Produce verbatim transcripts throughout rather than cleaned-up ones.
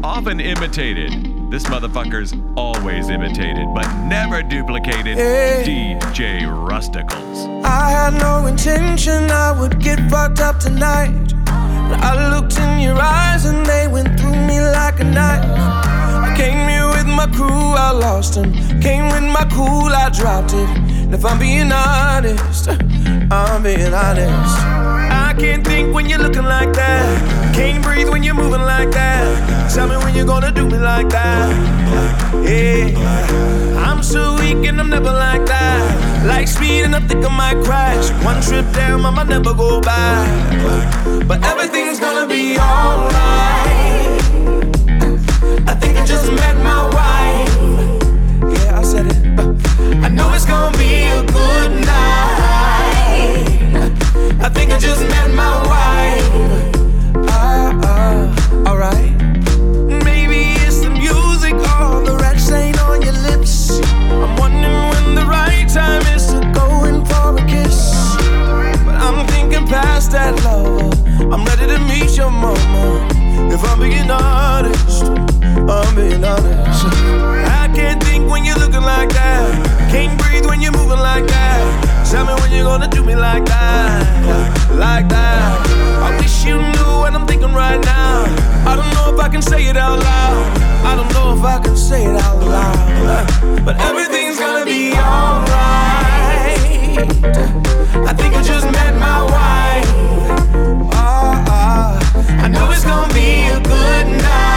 often imitated. This motherfucker's always imitated, but never duplicated. Hey. D J Rusticles. I had no intention I would get fucked up tonight, but I looked in your eyes and they went through me like a knife. I came here with my crew, I lost them. Came with my cool, I dropped it. And if I'm being honest, I'm being honest. I can't think when you're looking like that. Can't breathe when you're moving like that. Tell me when you're gonna do me like that. Yeah, I'm so weak and I'm never like that. Like speed and I think I might crash. One trip down, I might never go back. But everything's gonna be alright. I think I just met my wife. Yeah, I said it. I know it's gonna be a good night. I think I just met my wife. Ah, uh, uh, alright. Maybe it's the music or the red stain on your lips. I'm wondering when the right time is to go in for a kiss. But I'm thinking past that, lover. I'm ready to meet your mama. If I'm being honest, I'm being honest. I can't think when you're looking like that. Can't breathe when you're moving like that. Tell me when you're gonna do me like that. Like that. I wish you knew what I'm thinking right now. I don't know if I can say it out loud. I don't know if I can say it out loud. But everything's gonna be alright. I think I just met my wife. Oh, oh. I know it's gonna be a good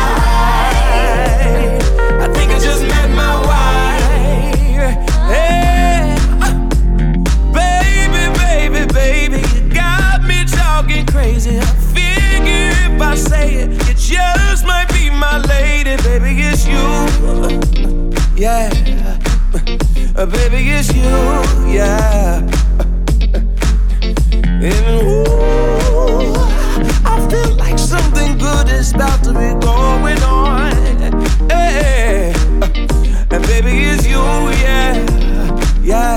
night. I think I just met my wife. Hey, baby, baby, baby, you got me talking crazy. I figure if I say it, it just might be my lady. Baby, it's you. Yeah, baby, it's you. Yeah. And ooh, I feel like something good is about to be going on. Hey, and baby, it's you, yeah, yeah.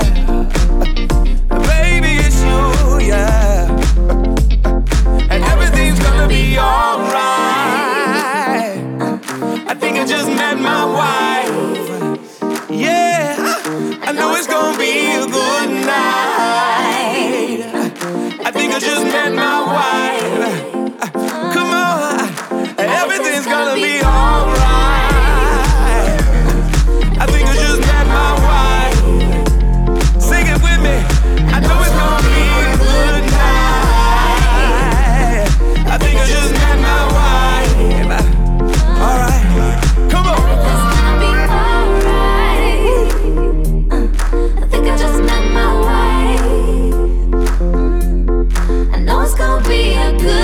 Baby, it's you, yeah. And everything's gonna be alright. I think I just met my wife. Yeah, I know it's gonna be a good night. I think I just met my wife. Come on, everything's gonna be alright. I think I just met my wife. Sing it with me. I know it's gonna be a good night. I think I just met my wife. Alright, come on. Everything's gonna be alright. I think I just met my wife. I know it's gonna be a good